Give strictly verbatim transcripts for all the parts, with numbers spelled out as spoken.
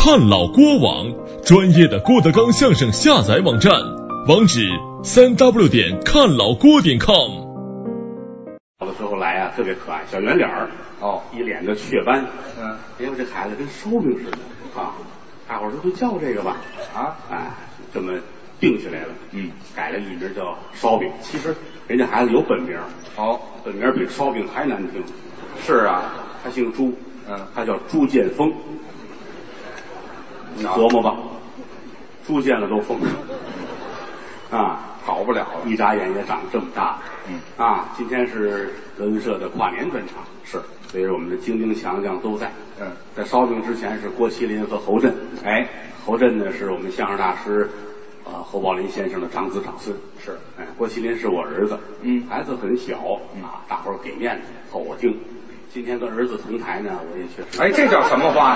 看老郭网，专业的郭德纲相声下载网站，网址三 w 点看老郭点 com。 小的时候来啊，特别可爱，小圆脸儿， 哦， 一脸的雀斑， 嗯， 因为这孩子跟烧饼似的啊，大伙儿都都叫这个吧， 啊， 哎，这么定下来了， 嗯， 改了一名叫烧饼。其实人家孩子有本名， 哦， 本名比烧饼还难听。 是啊， 他姓朱， 嗯， 他叫朱建峰。你琢磨吧，朱见了都疯啊， 好不了了， 一眨眼也长这么大。 嗯啊，今天是德云社的跨年专场， 是， 所以我们的京京强将都在。 嗯， 在烧饼之前是郭麒麟和侯震。 哎， 侯震呢是我们相声大师，呃，侯宝林先生的长子长孙。 是， 哎，郭麒麟是我儿子。 嗯， 孩子很小啊，大伙儿给面子，凑合听。今天跟儿子同台呢，我也确实。 哎，这叫什么话？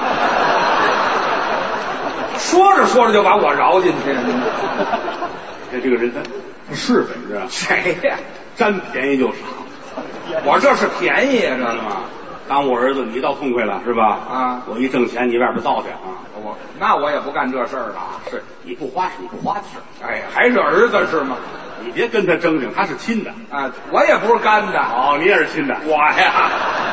说着说着就把我饶进去。 看这个人他不是本是吧？ 谁呀？ 占便宜就赏。 我这是便宜呀，这是吗？当我儿子你倒痛快了是吧？ 啊， 我一挣钱你外边造去啊！ 我那我也不干这事儿了。 是你不花你不花钱， 哎，还是儿子是吗？ 你别跟他争争，他是亲的啊，我也不是干的。 哦，你也是亲的， 我呀。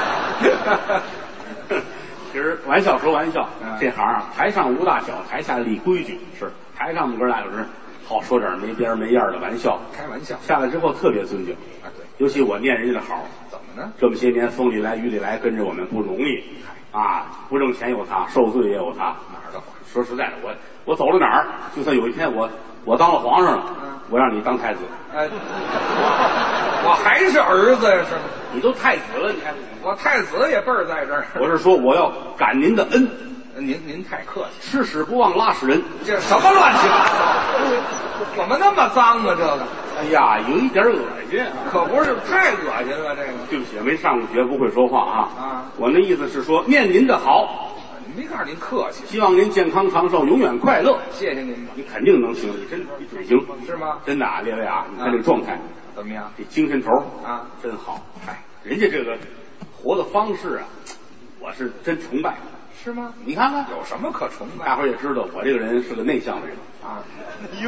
其实玩笑说玩笑， 嗯、 这行啊，台上无大小，台下立规矩。是台上我们哥俩有时好说点没边没样的玩笑， 开玩笑。 下来之后特别尊敬啊，对， 尤其我念人家的好。 怎么呢？ 这么些年风里来雨里来，跟着我们不容易啊！不挣钱有他，受罪也有他。 哪儿的话？ 说实在的，我我走到哪儿，就算有一天我我当了皇上了， 嗯、 我让你当太子。 哎，我还是儿子呀，是吗？ 你都太子了，你还我太子也辈儿在这儿。 我是说，我要感您的恩。 您您太客气， 吃屎不忘拉屎人， 这什么乱七八糟？怎么那么脏啊？这个， 哎呀，有一点恶心， 可不是太恶心了。这个， 对不起，没上过学，不会说话啊。 啊， 我那意思是说，念您的好。 没告诉您客气， 希望您健康长寿，永远快乐。 谢谢您， 你肯定能行，你真你准行， 是吗？ 真的啊，列位啊，你看这状态怎么样？ 这精神头啊， 真好。哎，人家这个活的方式啊，我是真崇拜。 是吗？ 你看看有什么可崇拜？ 大伙儿也知道，我这个人是个内向的人啊。 哟，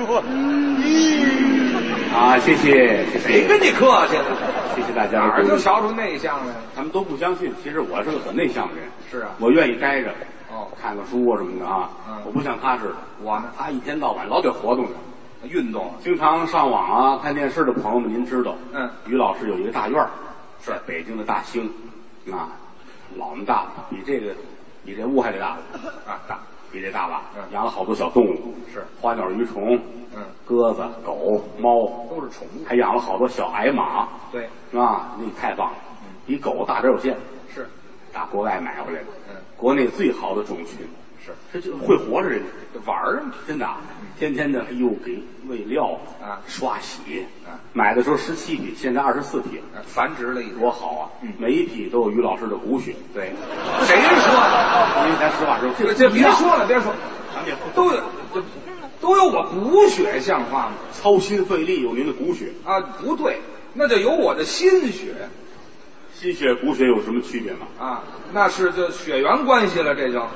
啊，谢谢谢谢。 谁跟你客气了？ 谢谢大家。 哪儿就瞧出内向来了？ 他们都不相信，其实我是个很内向的人。 是啊， 我愿意待着， 哦， 看看书啊什么的啊。 嗯， 我不像他似的， 我呢， 他一天到晚老得活动着， 运动， 经常上网啊、看电视的朋友们，您知道， 嗯， 于老师有一个大院儿， 是在北京的大兴，啊，老那么大，比这个。比这屋还得大啊，大比这大吧？ 嗯， 养了好多小动物， 是花鸟鱼虫， 嗯， 鸽子、狗、猫都是宠物， 还养了好多小矮马， 对， 啊，那太棒了，嗯，比狗大点有限， 是， 打国外买回来的， 嗯， 国内最好的种群， 是， 这就会活着人家玩儿嘛， 真的，天天的，哎呦，给喂料啊， 刷洗啊， 买的时候十七匹，现在二十四匹， 繁殖了一多好啊！ 嗯， 每一匹都有于老师的骨血。 对，谁说的？ 因为咱实话说， 这这别说了，别说， 咱们也都有，都有我骨血，像话吗？ 操心费力有您的骨血啊，不对，那就有我的心血。 心血骨血有什么区别吗？ 啊，那是就血缘关系了，这就。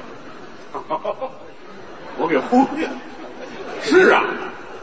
我给忽略了。是啊。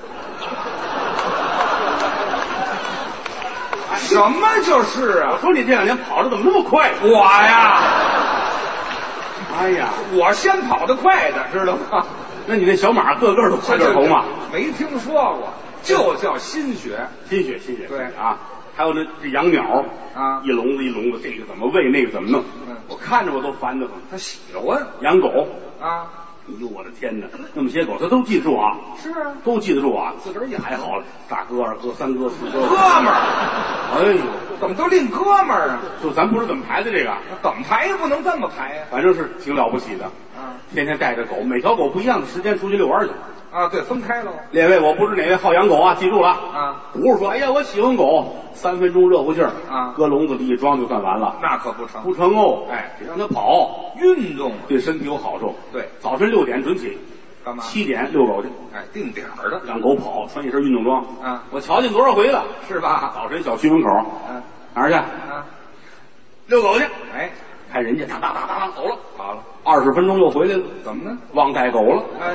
什么就是啊？ 我说你这两年跑的怎么那么快？ 我呀， 哎呀， 我先跑得快的，知道吗？ 那你那小马个个都快点头嘛？ 没听说过，就叫心血， 心血，心血。 对啊，还有那这养鸟啊， 一笼子一笼子，这个怎么喂，那个怎么弄？ 嗯， 我看着我都烦得很。 他喜欢养狗啊。 哎呦，我的天哪！那么些狗，他都记得住啊？ 是啊， 都记得住啊。自个儿也还好了，大哥、二哥、三哥、四哥， 哥们儿。 哎呦， 怎么都拎哥们儿啊？ 就咱不知怎么排的这个， 怎么排也不能这么排呀、啊。 反正是挺了不起的。 啊， 天天带着狗，每条狗不一样的时间出去遛弯去。 啊，对，分开了。 列位，我不知哪位好养狗啊，记住了啊， 不是说哎呀我喜欢狗，三分钟热乎劲儿啊， 搁笼子里一装就算完了， 那可不成， 不成哦。哎，得让它跑， 运动对身体有好处。 对， 早晨六点准起。 干嘛？ 七点遛狗去， 哎，定点儿的， 让狗跑，穿一身运动装。 啊， 我瞧见多少回了， 是吧？ 早晨小区门口， 嗯， 哪儿去？ 啊， 遛狗去。 哎， 看人家当当当当当走了， 好了， 二十分钟又回来了， 怎么呢？ 忘带狗了。 哎，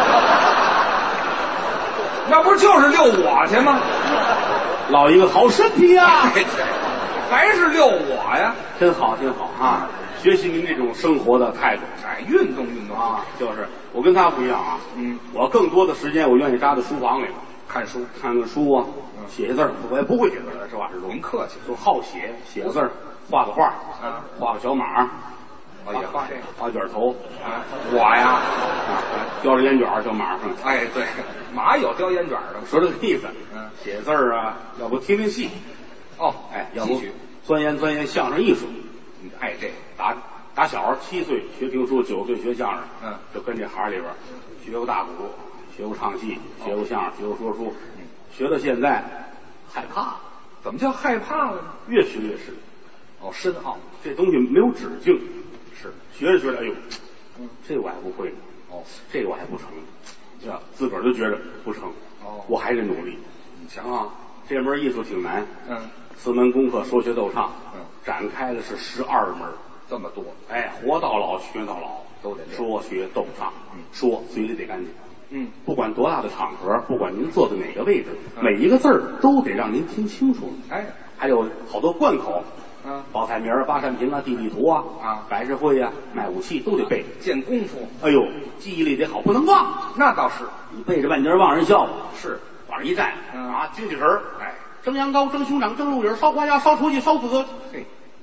那不是就是遛我去吗？ 落一个好身体啊！ 还是遛我呀？ 真好，真好啊！学习您这种生活的态度， 哎，运动运动啊，就是我跟他不一样啊。 嗯， 我更多的时间我愿意扎在书房里头看书， 看看书啊，写写字儿。我也不会写字儿，实话实说。 您客气， 就好写，写个字儿，画个画啊， 画个小马， 我也画这个， 画卷头啊，我呀， 啊，叼着烟卷儿小马上。 哎，对，马有叼烟卷的， 说这个意思。 嗯， 写字儿啊，要不听听戏， 哦， 哎，要不戏曲钻研钻研相声艺术。 你爱这个， 打打小七岁学评书，九岁学相声， 嗯， 就跟这行里边学过大鼓，学过唱戏，学过相声，学过说书，嗯，学到现在害怕， 怎么叫害怕了呢？ 越学越深。 哦，深奥， 这东西没有止境， 是学着学着，哎呦， 嗯， 这个我还不会呢， 哦， 这个我还不成，这自个儿就觉着不成， 哦， 我还得努力。你瞧啊，这门艺术挺难， 嗯， 四门功课说学逗唱， 嗯， 展开的是十二门， 这么多， 哎，活到老学到老， 都得练说学逗唱， 嗯， 说嘴里得干净， 嗯， 不管多大的场合，不管您坐在哪个位置， 嗯每一个字儿都得让您听清楚。 哎， 还有好多贯口， 嗯， 报菜名儿、八扇屏啊、地理图啊、 啊摆设会啊、卖武器都得背。 见功夫， 哎呦，记忆力得好，不能忘。 那倒是， 你背着半截儿忘人笑话， 是， 往上一站， 嗯啊，精气神儿， 哎， 蒸羊羔、蒸熊掌、蒸鹿尾儿、烧花鸭、烧雏鸡、烧子鹅， 嘿，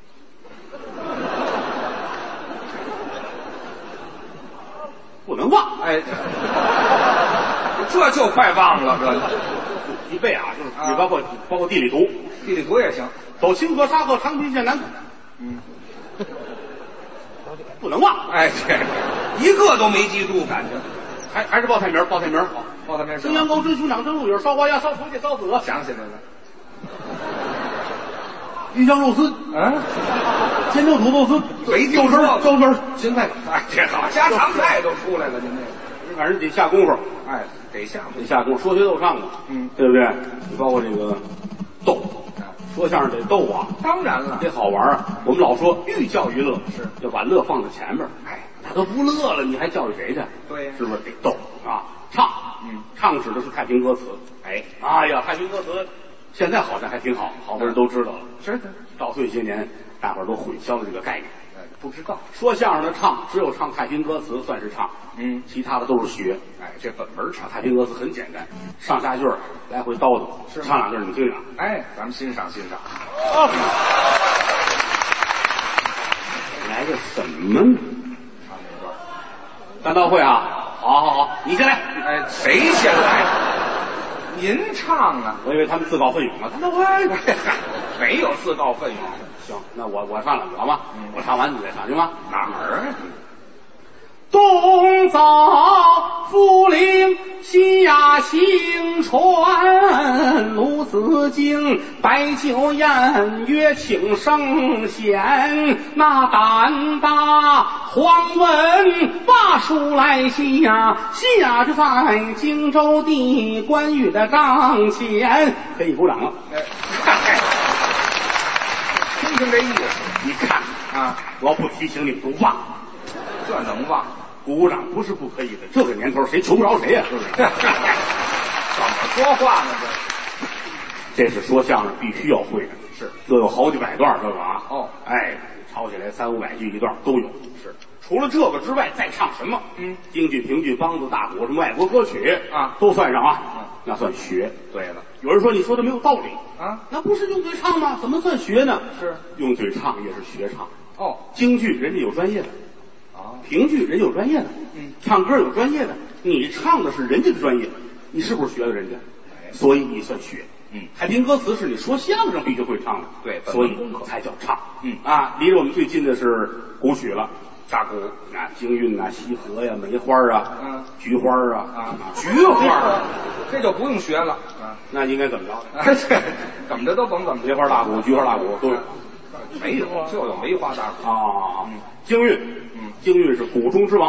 不能忘。 哎，这就快忘了，这一背啊，就是啊你包括包括地理图， 地理图也行， 走清河、沙河、长平县南口， 嗯， 不能忘。 哎，这一个都没记住，感觉还还是报菜名儿，报菜名儿好。 报他面蒸羊羔、蒸熊掌、蒸鹿尾儿、烧花鸭、烧雏鸡、烧子鹅， 想起来了， 鱼香肉丝， 嗯， 煎豆土豆丝， 没听豆汁儿、 说粥汁儿、芹菜， 哎，这好家常菜都出来了，您这个， 反正得下功夫， 哎，得下得下功夫，说学逗唱的， 嗯， 对不对？你包括这个逗， 啊说相声得逗啊， 当然了， 得好玩啊。我们老说寓教于乐， 是要把乐放在前面。 哎， 他都不乐了，你还教育谁去？ 对呀是不是得逗啊？唱， 嗯， 唱指的是太平歌词。 哎， 哎呀，太平歌词现在好像还挺好，好多人都知道了。 是的， 到这些年，大伙儿都混淆了这个概念。 哎，不知道， 说相声的唱，只有唱太平歌词算是唱， 嗯， 其他的都是学。 哎，这本门唱， 太平歌词很简单，上下句儿来回叨叨， 是吗唱两句儿你听听。 哎，咱们欣赏欣赏， 来个什么呢？ 唱那段， 单刀会啊，好好好，你先来。 哎，谁先来？您唱啊？ 我以为他们自告奋勇了，单刀会。 没有自告奋勇， 行，那我我唱两句好吗？ 嗯我唱完你再唱行吗？ 哪儿啊？ 东遭福陵，西压行船，鲁子敬摆酒宴，乐请圣贤。那胆大黄文把书来下，下着在荆州地关羽的帐前，可以鼓掌了。 哎，嗨，听听这意思你看啊， 我不提醒你们都忘了。 这能忘？ 鼓掌不是不可以的，这个年头谁求不着谁呀、是不是？ 怎么说话呢？ 这是说相声必须要会的， 是这有好几百段这个啊。 哦， 哎，抄起来三五百句一段都有。 是， 除了这个之外，再唱什么？ 嗯， 京剧、评剧、梆子、大鼓，什么外国歌曲啊， 都算上啊。 嗯， 那算学。 对了有人说你说的没有道理啊， 那不是用嘴唱吗？怎么算学呢？ 是用嘴唱也是学唱。 哦， 京剧人家有专业的， 啊， 评剧人家有专业的， 嗯， 唱歌有专业的，你唱的是人家的专业，你是不是学了人家？ 哎所以你算学。 嗯， 太平歌词是你说相声必须会唱的， 对本所以门功课才叫唱。 嗯啊，离着我们最近的是古曲了， 大鼓啊，京韵啊，西河呀、梅花啊， 嗯， 菊花啊， 啊， 菊花， 这就不用学了啊。 那应该怎么着？ 哎，这怎么着都甭怎么梅花大鼓、菊花大鼓都有。 没有，就有梅花大鼓。 啊， 嗯， 京韵， 嗯， 京韵是鼓中之王，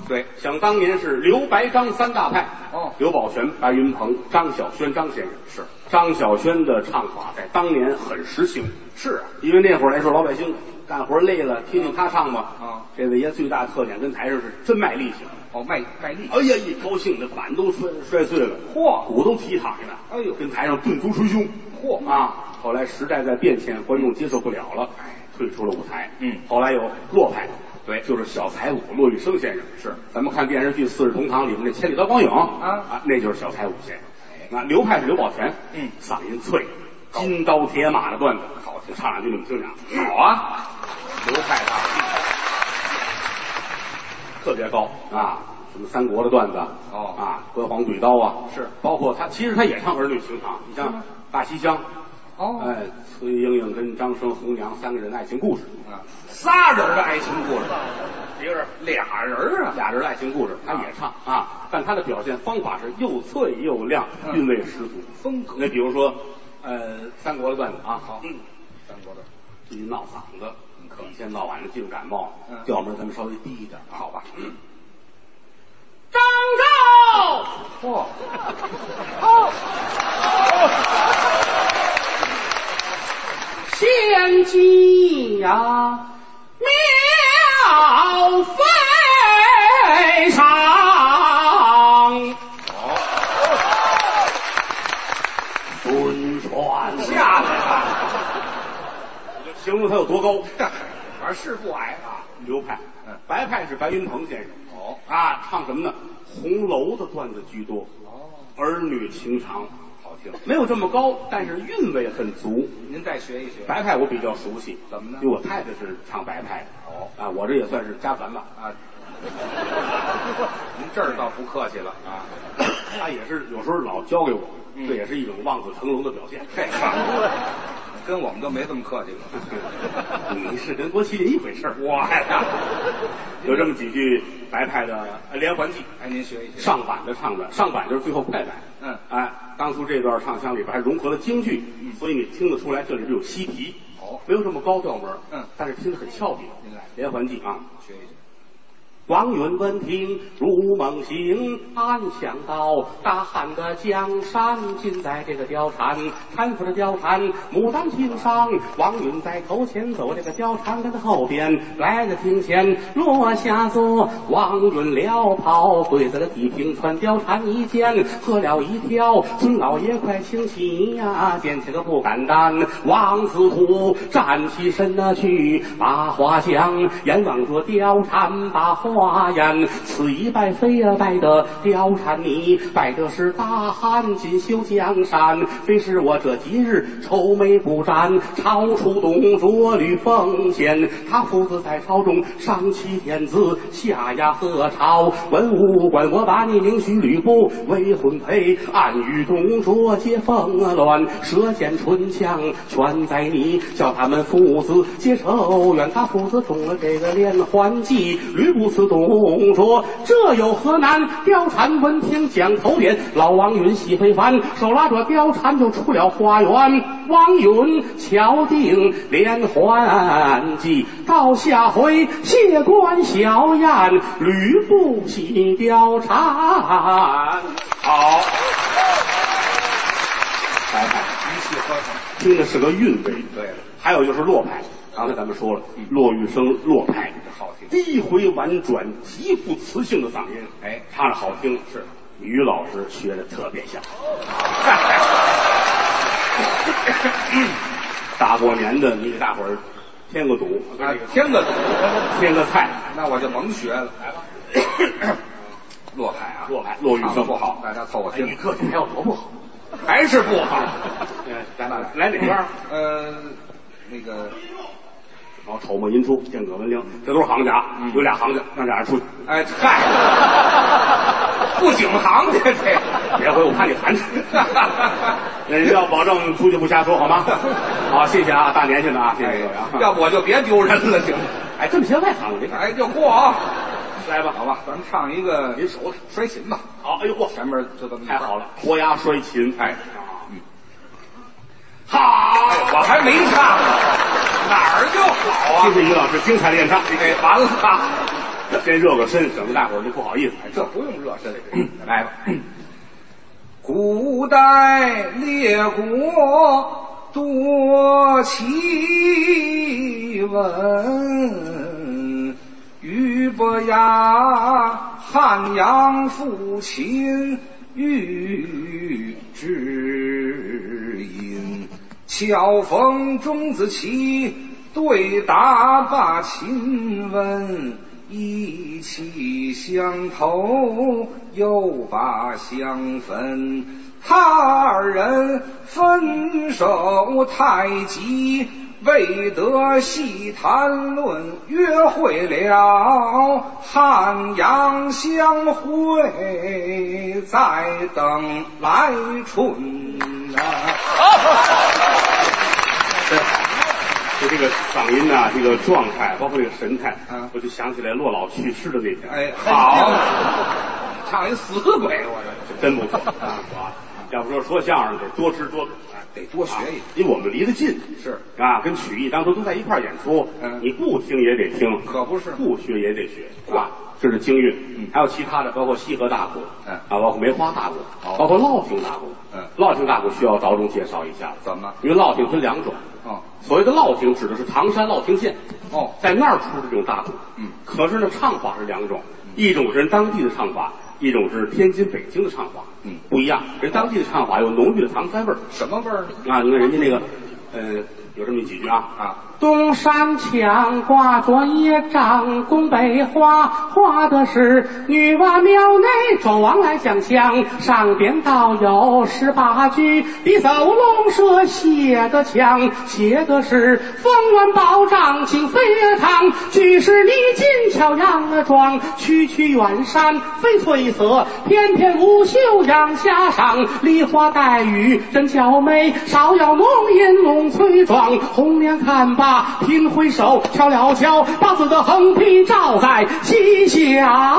对，想当年是刘白张三大派。 哦， 刘宝全、白云鹏、张小轩张先生是张小轩的唱法在当年很时兴。 是啊， 因为那会儿来说，老百姓干活累了，听听他唱吧。 啊， 这位爷最大特点跟台上是真卖力气。 哦，卖卖力。 哎呀，一高兴，这板都摔摔碎了， 嚯， 鼓都踢躺下了。 哎呦， 跟台上顿足捶胸。 嚯啊！后来时代在变迁，观众接受不了了，退出了舞台。 嗯， 后来有骆派。 对， 就是小才武骆玉生先生。是，咱们看电视剧《四世同堂》里面那千里刀光影啊啊，那就是小才武先生。那刘派是刘宝全， 嗯， 嗓音脆，金刀铁马的段子好听，唱两句你们听听。 好啊，刘派大特别高啊，什么三国的段子哦啊，割黄怼刀啊， 是， 包括他其实他也唱儿女情长，你像大西厢。 哦， 哎，崔莺莺跟张生、红娘三个人的爱情故事啊，仨人的爱情故事， 一个是俩人啊， 俩人的爱情故事，他也唱啊，但他的表现方法是又脆又亮， 嗯、 韵味十足， 风格。 那比如说，呃，三国的段子啊， 好， 嗯， 三国的最近闹嗓子，一天到晚的净感冒， 嗯， 调门咱们稍微低一点， 好吧， 嗯。张昭， 嚯， 哦，仙姬呀，妙非常。 好， 孙传下来了， 形容他有多高， 反正是不矮啊。 刘派， 嗯， 白派是白云鹏先生。 哦啊，唱什么呢？红楼的段子居多。 哦， 儿女情长好听， 没有这么高，但是韵味很足。 您再学一学。 白派我比较熟悉， 怎么呢？ 因为我太太是唱白派的。 哦， 啊，我这也算是家传吧。 啊，您这儿倒不客气了啊。 他也是有时候老教给我， 嗯、 这也是一种望子成龙的表现。 嘿，跟我们都没这么客气过。 你是跟郭麒麟一回事儿， 我呀， 有这么几句白派的连环计， 哎，您学一学。 上版的唱的，上版就是最后快板。 嗯， 哎，当初这段唱腔里边还融合了京剧， 嗯， 所以你听得出来这里边有西皮。 哦， 没有这么高调门， 嗯， 但是听得很俏皮。 您来连环计啊， 学一学。 王允闻听如梦醒，暗想到大汉的江山尽在这个貂蝉，搀扶着貂蝉，牡丹亭上，王允在头前走，这个貂蝉跟在后边，来了厅前落下座，王允撩袍跪在了地平川，貂蝉一见喝了一跳，孙老爷快请起呀，捡起个不敢担，王子虎站起身呐去把花香，眼望着貂蝉把花花言，此一拜非呀拜的貂蝉你，拜的是大汉锦绣江山，非是我这几日愁眉不展，超出动作吕奉献，他父子在朝中上欺天子，下压何朝文武官，我把你领许吕布为婚配，暗语动作皆风乱，舌尖唇枪全在你，叫他们父子结仇怨，他父子中了这个连环计，吕布此动作这有何难？貂蝉闻听将头点，老王允喜非凡，手拉着貂蝉就出了花园。王允敲定连环计，到下回谢官小宴，吕布喜貂蝉。好，白派一气呵成， 听的是个韵味。 对了， 还有就是骆派，刚才咱们说了， 嗯、 骆玉生骆派好听， 低回婉转，极富磁性的嗓音， 哎， 唱着好听。 是于老师学的特别像。大过年的，你给大伙儿添个堵， 啊，添个堵， 添个菜， 那我就甭学了。来吧，骆派啊， 骆派，骆玉生不好，大家凑合听。 你客气，还有多不好？ 还是不好。 来来来哪边？ 呃，那个。 然后丑末寅初，间葛文铃，这都是行家，嗯、有俩行家，让俩人出去。 哎，嗨，不景行家这， 别回我怕你寒碜。那您要保证出去不瞎说好吗？好，谢谢啊，大年纪的啊，谢谢各位啊。 要不我就别丢人了，行？ 哎，这么些外行的， 哎，就过啊。 来吧， 好吧，咱们唱一个您手摔琴吧。 好，哎呦嚯， 前面就这么一太好了，脱牙摔琴， 哎， 嗯，好， 我还没唱呢，哪儿就好啊？ 谢谢于老师精彩的演唱， 哎，完了。 先热个身，省得大伙儿就不好意思。 哎，这不用热身， 来吧。 古代列国多奇闻，俞伯牙汉阳父亲尉知音，巧逢钟子期对答罢亲问，意气相投又把相分，他二人分手太急，未得细谈论，约会了汉阳相会，再等来春啊！ 就这个嗓音呐、啊，这个状态，包括这个神态， 啊， 我就想起来骆老去世的那天。 哎，好，唱一死鬼，我这真不错啊！要不说说相声得多知多懂， 得多学一点， 因为我们离得近， 是啊，跟曲艺当初都在一块儿演出， 嗯， 你不听也得听， 可不是， 不学也得学，是吧？这是京韵，嗯，还有其他的，包括西河大鼓， 嗯， 啊，包括梅花大鼓，哦，包括烙亭大鼓， 嗯， 烙亭大鼓需要着重介绍一下， 怎么？ 因为烙亭分两种， 哦， 所谓的烙亭指的是唐山烙亭县， 哦，在那儿出的这种大鼓， 嗯， 可是呢，唱法是两种，一种是人当地的唱法。一种是天津、北京的唱法， 嗯， 不一样。人当地的唱法有浓郁的唐山味儿， 什么味儿呢？ 啊，你看人家那个，呃，有这么几句啊啊。 东山墙挂着一张宫北画，画的是女娲庙内纣王来讲香，上边倒有十八句，比走龙蛇写的强，写的是风峦宝障请飞堂，举世历尽巧样的妆，区区远山非翠色，片片无袖阳霞上，梨花带雨真娇美，芍药浓荫龙翠妆，红娘看罢频回首，瞧了瞧八字的横批照在西厢，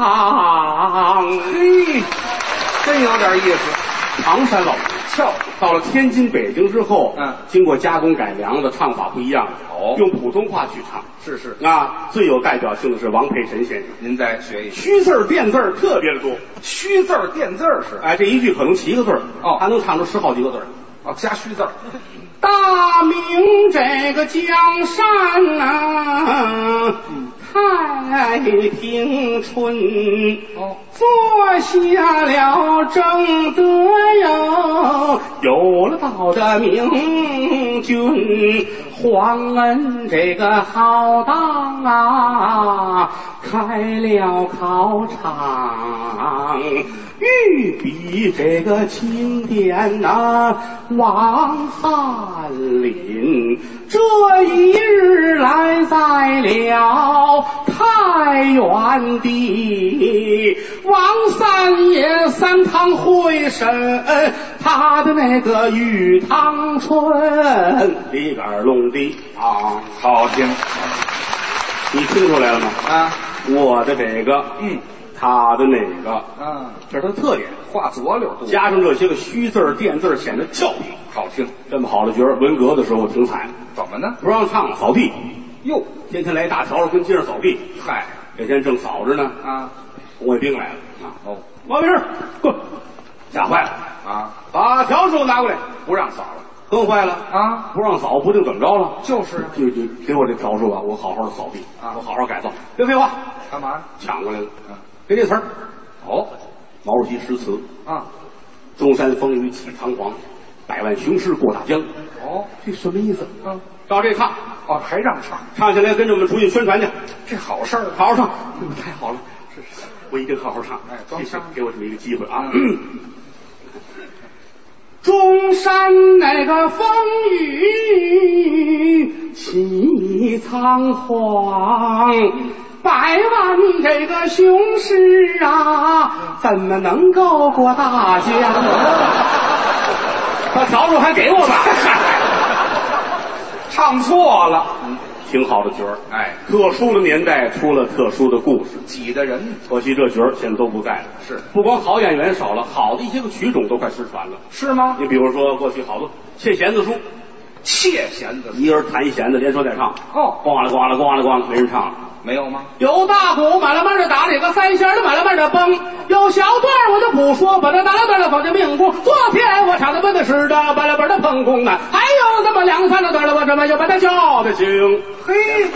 嘿，真有点意思。 唐山老跳到了天津、北京之后， 嗯， 经过加工改良的唱法不一样了， 哦， 用普通话去唱， 是是啊，最有代表性的是王培臣先生， 您再学一学， 虚字垫字特别的多， 虚字垫字是， 哎，这一句可能七个字哦， 他能唱出十好几个字哦，加虚字。 大明这个江山啊，嗯，太平春， 哦， 做下了正德哟，有了道的明君，皇恩这个浩荡啊，开了考场，御笔这个经典呐，王翰林这一日来在了太原地，王三爷三堂会审他的那个玉堂春， 里边弄的啊， 好听， 你听出来了吗？ 啊， 我的这个， 嗯， 他的那个， 啊， 这是他的特点。 画左溜多， 加上这些个虚字垫字，显得俏皮好听。 这么好的角儿，文革的时候挺惨， 怎么呢？ 不让唱了，扫地。 哟， 天天来一大笤帚跟街上扫地。 嗨， 这天正扫着呢， 啊， 红卫兵来了啊！ 哦， 王明，滚！吓坏了啊！ 把笤帚给我拿过来， 不让扫了更坏了啊！ 不让扫，不定怎么着了。 就是就就给我这笤帚啊，我好好的扫地啊， 我好好改造。别废话， 干嘛？ 抢过来了。 嗯， 给这词儿。 哦， 毛主席诗词啊， 中山风雨起堂皇，百万雄师过大江。 哦， 这什么意思？ 嗯， 照这唱， 哦，还让唱， 唱下来跟着我们出去宣传去。 这好事儿， 好好唱，哎呦，太好了！是是，我一定好好唱。 哎，装腔， 给我这么一个机会啊！ 中山那个风雨起苍黄，百万这个雄师啊，怎么能够过大江？ 把笤帚还给我吧， 唱错了， 挺好的角儿。 哎， 特殊的年代出了特殊的故事， 挤的人可惜这角儿现在都不在了。 是， 不光好演员少了，好的一些个曲种都快失传了。 是吗？ 你比如说过去好多切弦子书， 切弦子， 一人弹一弦子，连说带唱。 哦， 咣了咣了咣了咣了，没人唱了。 没有吗？ 有大鼓满了满的打这个三弦的满了满的蹦，有小段我就不说，把它打了段了放在命宫。昨天我唱的本的是的，把了本的碰宫呢，还有这么两三个段了，我这么就把它叫的精。 嘿，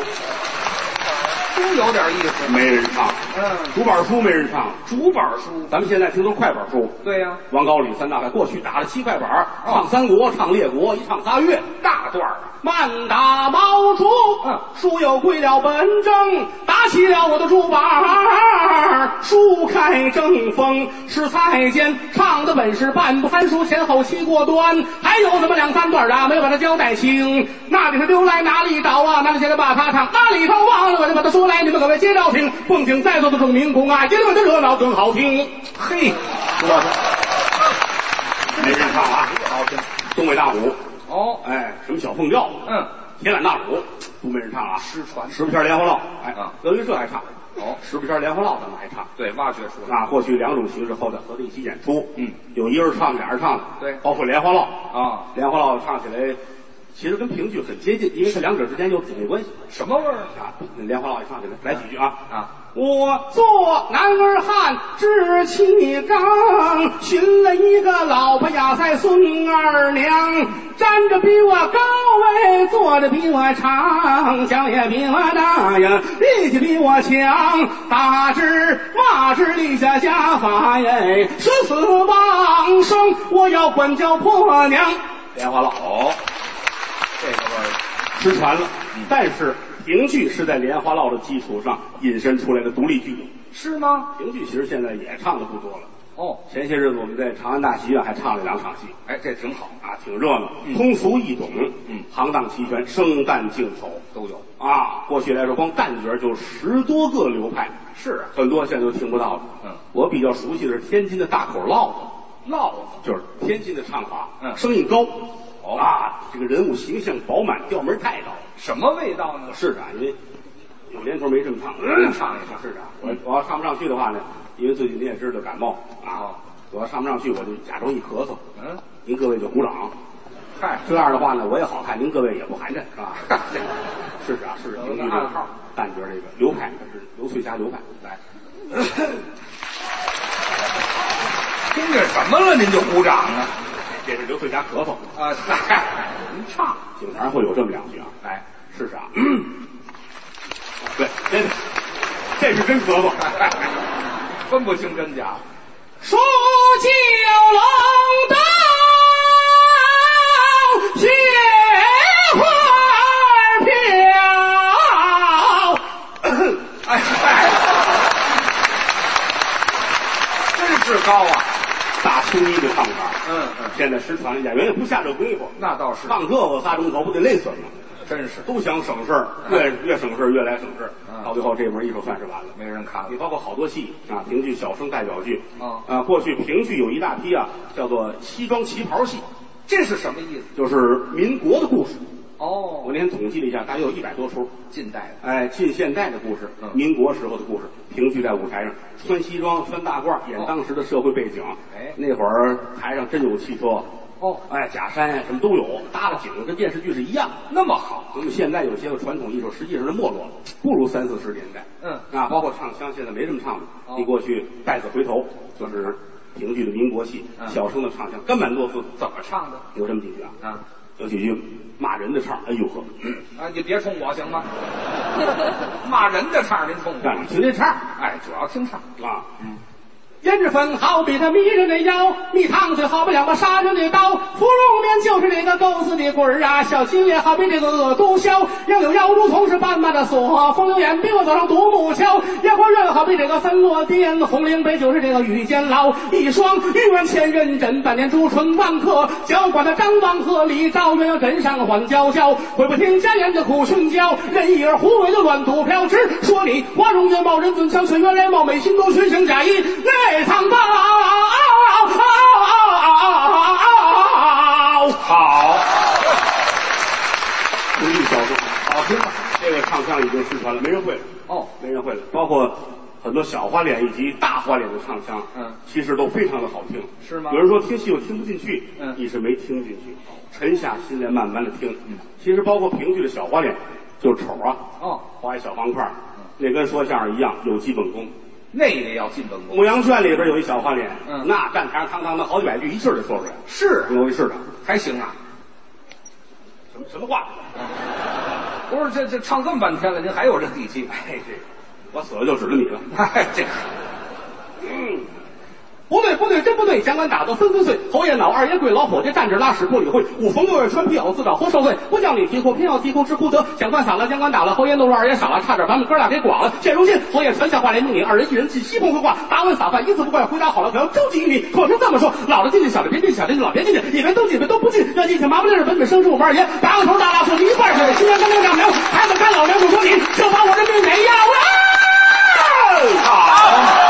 真有点意思。 没人唱， 嗯， 竹板书没人唱， 竹板书， 咱们现在听都是快板书。 对呀、啊， 王高李三大派，过去打了七块板，唱三国，唱列国，一唱仨月， 大段儿。 慢打毛竹， 嗯， 书又归了本正，打起了我的竹板，书开正风，是才间唱的本是半部寒书，前后七过端，还有那么两三段啊，没有把它交代清。那里是溜来哪里倒啊？哪里现在把它唱，哪里头忘了我就把它说来，你们各位接着听。奉请在座的众民公啊，因为这热闹更好听。 嘿， 说的没人唱啊，好听。东北大鼓。 哦， 哎，什么小凤调， 嗯， 铁胆大鼓都没人唱啊， 失传。 十不圈莲花落，哎， 啊， 德云社还唱， 哦， 十不圈莲花落咱们还唱， 对，挖掘出来。 啊，过去两种形式，后在合在一起演出， 嗯， 有一人唱，俩人唱的， 对， 包括莲花落啊， 莲花落唱起来其实跟评剧很接近，因为这两者之间有姊妹关系。 什么味儿啊？莲花落一唱起来，来几句啊啊！ 我做男儿汉，志气刚，寻了一个老婆压在孙二娘，站着比我高位，坐着比我长，脚也比我大呀，力气比我强，打之骂之立下家法耶，生死往生，我要管教婆娘。莲花落， 哦，这个味儿失传了，嗯、但是。评剧是在莲花落的基础上引申出来的独立剧种， 是吗？ 评剧其实现在也唱的不多了。 哦， 前些日子我们在长安大戏院还唱了两场戏， 哎，这挺好啊，挺热闹， 嗯、 通俗易懂， 嗯， 行当齐全，生旦净丑都有啊。过去来说，光旦角就十多个流派， 是、啊、 很多现在都听不到的。 嗯， 我比较熟悉的是天津的大口烙子， 烙子就是天津的唱法， 嗯， 声音高。 哦啊，这个人物形象饱满，调门太高。 什么味道呢？ 是啊，因为有年头没这么唱， 嗯、唱一唱。 是啊，我我要唱不上去的话呢，因为最近你也知道感冒啊，我要唱不上去，我就假装一咳嗽， 嗯， 您各位就鼓掌。 嗨， 这样的话呢，我也好看，您各位也不寒碜，是吧？是啊，是评剧这个号，旦角这个流派，它是刘翠霞流派。来， 听见什么了？您就鼓掌啊？ 这是刘翠霞咳嗽啊！嗨，您唱， 经常会有这么两句啊。来，试试啊。对，真的，这是真咳嗽， 分不清真假。 数九龙灯，雪花飘。 哎嗨，真是高啊！ 大青衣的唱法， 嗯嗯， 现在失传了，演员也不下这功夫。 那倒是， 唱这个仨钟头不得累死了吗？ 真是， 都想省事儿，越越省事儿越来省事儿， 嗯、 到最后这门艺术算是完了， 没人看了。 你包括好多戏啊，评剧、小生代表剧， 啊、 嗯，啊，过去评剧有一大批啊，叫做西装旗袍戏， 这是什么意思？ 就是民国的故事。 哦， 我那天统计了一下，大约有一百多出近代的，哎，近现代的故事， 嗯、 民国时候的故事，评剧在舞台上穿西装、穿大褂，演当时的社会背景。 哎， 那会儿台上真有汽车。 哦， 哎，假山呀，什么都有，搭了景跟电视剧是一样， 那么好。 我们现在有些个传统艺术，实际上是没落了，不如三四十年代。 嗯， 啊，包括唱腔，现在没这么唱的。 哦、 你过去带子回头，就是评剧的民国戏， 嗯、 小生的唱腔根本落字， 怎么唱的？ 有这么几句啊？ 啊， 有几句骂人的唱，哎呦呵， 啊，你别冲我行吗？骂人的唱您冲我， 让你听这唱， 哎，主要听唱啊， 嗯。 胭脂粉好比那迷人的腰，蜜糖水好比两把杀人的刀，芙蓉面就是这个钩子的棍儿啊，小金也好比这个恶毒枭，杨柳腰如同是斑马的锁，风流眼比我走上独木桥，野花院好比这个三落殿，红绫杯就是这个御监牢，一双玉万千人枕，半年朱唇万客，教官的张望和李昭鸳鸯枕上缓娇娇，会不听家言的苦训教，任意而胡为的乱赌飘直，说你花容月貌人尊强，岁月来貌美心中虚情假意内藏刀。好，评剧小说好听了，这个唱腔已经失传了，没人会了。 哦， 没人会了。包括很多小花脸以及大花脸的唱腔， 嗯， 其实都非常的好听， 是吗？ 有人说听戏我听不进去， 嗯， 你是没听进去，沉下心来慢慢的听。嗯，其实包括评剧的小花脸，就是丑啊， 哦， 画一小方块，那跟说相声一样，有基本功。 那也要进本功。 牧羊圈里边有一小花脸， 嗯， 那站台上堂堂的好几百句，一气儿就说出来。 是， 有一是的， 还行啊。 什么什么话？ 不是，这这唱这么半天了，您还有这底气？ 哎，这我死了就指着你了。 哎，这， 嗯。不对不对，真不对！将官打得纷纷碎，侯爷恼，二爷跪，老伙计站着拉屎不理会。五逢六月穿皮袄，自找活受罪。不叫你啼哭，偏要啼哭，知哭得。将官撒了，将官打了，侯爷怒了，二爷傻了，差点把我们哥俩给剐了。现如今，侯爷传下话来命你二人一人进西棚回话，答问撒饭，一字不怪，回答好了，可要周济于你。可是这么说，老的进去，小的别进，小的进，老别进去，你们都进，你们都不进，要进去麻不利儿，本本生是我们二爷，八个头大大树一半是新娘刚刚丈娘，孩子看老娘不说你，就把我这命给要了。好。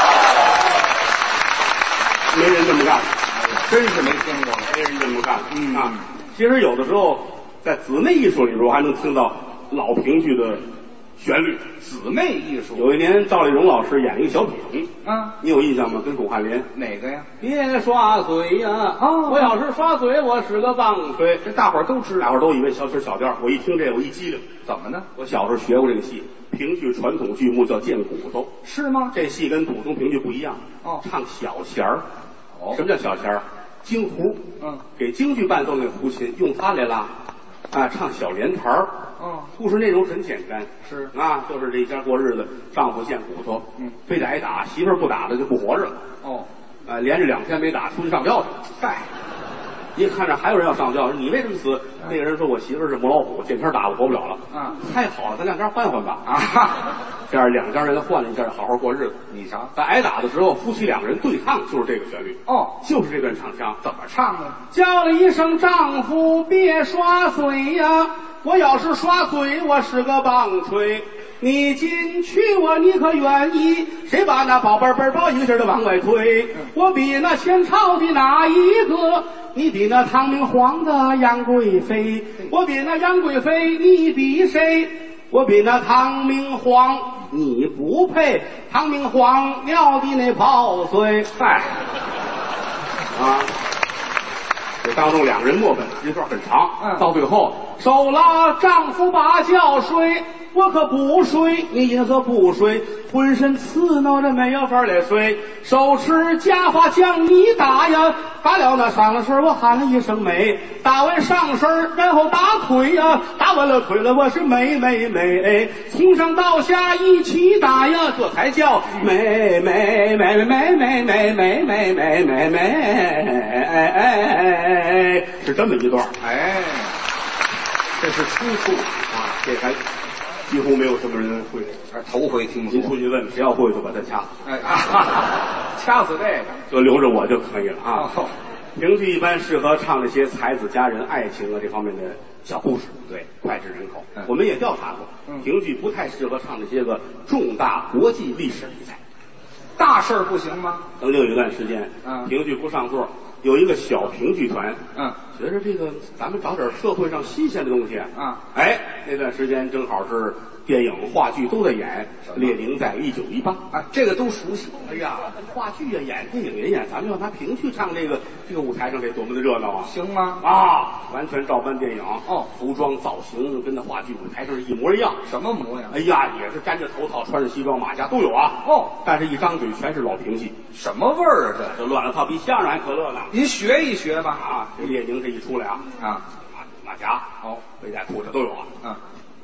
没人这么干， 真是没听过， 没人这么干。 嗯啊，其实有的时候在姊妹艺术里边，我还能听到老评剧的旋律。 姊妹艺术， 有一年赵丽蓉老师演一个小品， 啊， 你有印象吗？跟巩汉林哪个呀？ 别耍嘴呀！哦，我要是耍嘴，我是个棒槌。 这大伙儿都知道， 大伙儿都以为小曲小调。我一听这个，我一激灵， 怎么呢？ 我小时候学过这个戏，评剧传统剧目叫见骨头， 是吗？ 这戏跟普通评剧不一样， 哦， 唱小弦儿。 哦， 什么叫小弦儿？京胡， 嗯， 给京剧伴奏那个胡琴，用它来拉，啊，唱小连弹儿。 哦， 故事内容很简单， 是啊，就是这一家过日子，丈夫见骨头， 嗯， 非得挨打，媳妇儿不打了就不活着了。 哦， 啊，连着两天没打，出去上吊去了。 嗨， 一看着还有人要上吊，你为什么死？那个人说我媳妇儿是母老虎，见天打我活不了了。 啊， 太好了，咱两家换换吧。 啊， 这样两家人换了一下，好好过日子。 你瞧， 在挨打的时候，夫妻两个人对唱就是这个旋律。 哦， 就是这段唱腔， 怎么唱呢？ 叫了一声丈夫别耍嘴呀，我要是耍嘴，我是个棒槌。你进去我你可愿意？谁把那宝贝儿包一个劲儿的往外推？我比那前朝的哪一个？你比那唐明皇的杨贵妃。我比那杨贵妃，你比谁？我比那唐明皇，你不配。唐明皇尿的那泡水。嗨，啊。这当中两人默本，这段很长， 嗯， 到最后收了丈夫把觉睡，我可不睡，你因何不睡？浑身刺挠着没有法来睡，手持家法将你打呀，打了那上了身，我喊了一声美，打完上身，然后打腿呀，打完了腿了，我是美美美，从上到下一起打呀，这才叫美美美美美美美美美美美美，哎哎哎，是这么一段， 哎，这是出处啊，这还几乎没有什么人会， 头回听说。 您出去问，谁要会就把他掐死。 哎啊，掐死这个， 就留着我就可以了啊。 哦， 评剧一般适合唱这些才子佳人、爱情啊这方面的小故事，对，脍炙人口。 嗯、 我们也调查过， 嗯、 评剧不太适合唱这些个重大国际历史比赛。 大事儿不行吗？ 曾经有一段时间， 嗯， 评剧不上座，有一个小评剧团， 嗯， 觉得这个咱们找点社会上新鲜的东西， 啊， 哎，那段时间正好是电影、话剧都在演《列宁在一九一八》 啊，这个都熟悉。 哎呀，话剧也演，电影也演，咱们要拿评剧唱这个，这个舞台上得多么的热闹啊！ 行吗？ 啊，完全照搬电影哦， 服装造型跟那话剧舞台上是一模一样。 什么模样？ 哎呀，也是粘着头套，穿着西装马甲都有啊。 哦， 但是一张嘴全是老评戏， 什么味儿啊？ 这这乱了套，比相声还可乐呢。 您学一学吧。 啊，这列宁这一出来啊， 啊， 马马甲哦， 背带裤子都有啊。 嗯。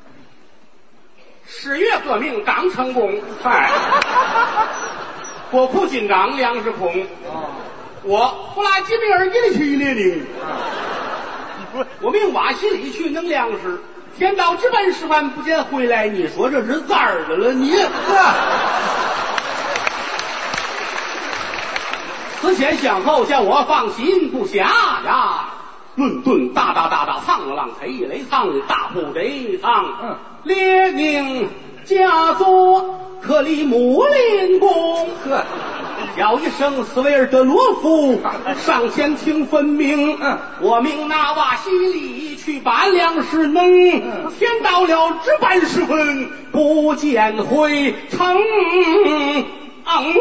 十月革命刚成功，嗨，国库紧张，粮食空。 哦， 我布拉基米尔也去列宁， 啊， 我命瓦西里去弄粮食，天道之本十万不见回来，你说这是咋儿的了？你，思前想后，叫我放心不下呀。论顿大大大大苍浪才一雷苍大不得苍， 嗯， 列宁家作克里姆林宫，呵， 呵， 叫一声斯维尔德罗夫，上前听分明。 嗯， 我命那瓦西里去把粮食弄。 嗯， 天到了值班时分，不见回城。嗯，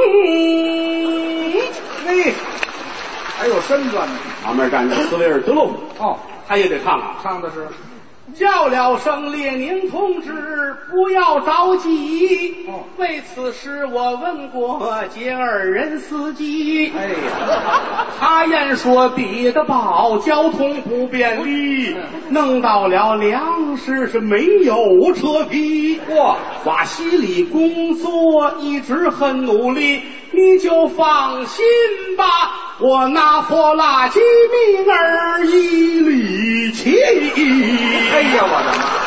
嘿，还有身段呢。 旁边站着斯维尔德洛夫， 哦， 他也得唱啊。 唱的是叫了声列宁同志，不要着急。 哦， 为此事我问过捷尔人司机。 哎呀， 他言说彼得堡交通不便利， 嗯， 弄到了粮食是没有车批。 哇， 瓦西里工作一直很努力，你就放心吧，我拿佛拉基米尔一里奇。 哎呀，我的妈！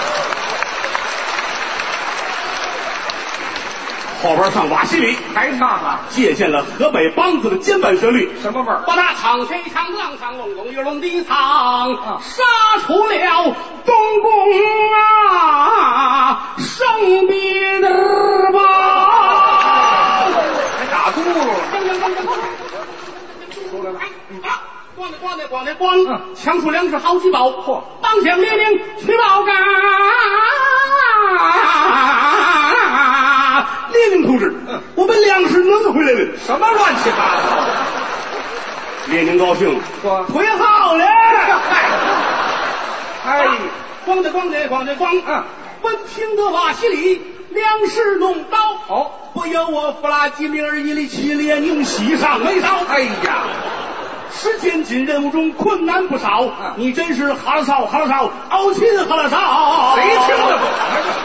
后边上瓦西里还唱啊？ 借鉴了河北梆子的监伴旋律， 什么味儿？ 把那唱谁唱浪唱隆隆一隆的唱， 啊， 杀出了东宫啊，生别的吧， 还打嘟噜了。 出来了，啊！咣的咣的咣的咣，抢出粮食好几包，嚯！当乡列宁去报告，列宁同志， 嗯， 我们粮食弄回来了。 什么乱七八糟？ 列宁高兴， 说腿好了。 哎， 咣的咣的咣的咣， 嗯， 闻听得瓦西里粮食弄到， 哦， 不由我弗拉基米尔伊里奇列宁喜上眉梢。 哎呀， 时间紧，任务中困难不少， 嗯， 你真是哈拉少哈拉少，熬亲哈拉少。 谁听得懂？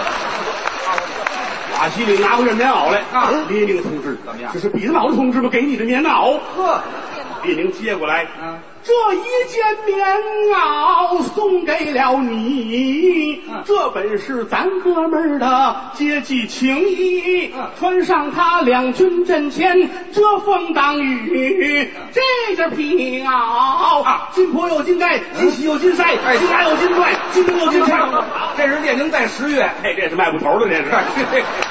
瓦西里拿回这棉袄来啊， 列宁同志怎么样？ 这是彼得堡同志们给你的棉袄。 呵， 列宁接过来， 嗯， 这一件棉袄送给了你， 嗯， 这本是咱哥们儿的阶级情谊， 嗯， 穿上它两军阵前遮风挡雨， 嗯， 这件皮袄啊， 金坡有金盖，金喜有金塞， 哎金牙有金钻，金灯有金钗。 这是列宁在十月， 哎，这是卖布头的，这是。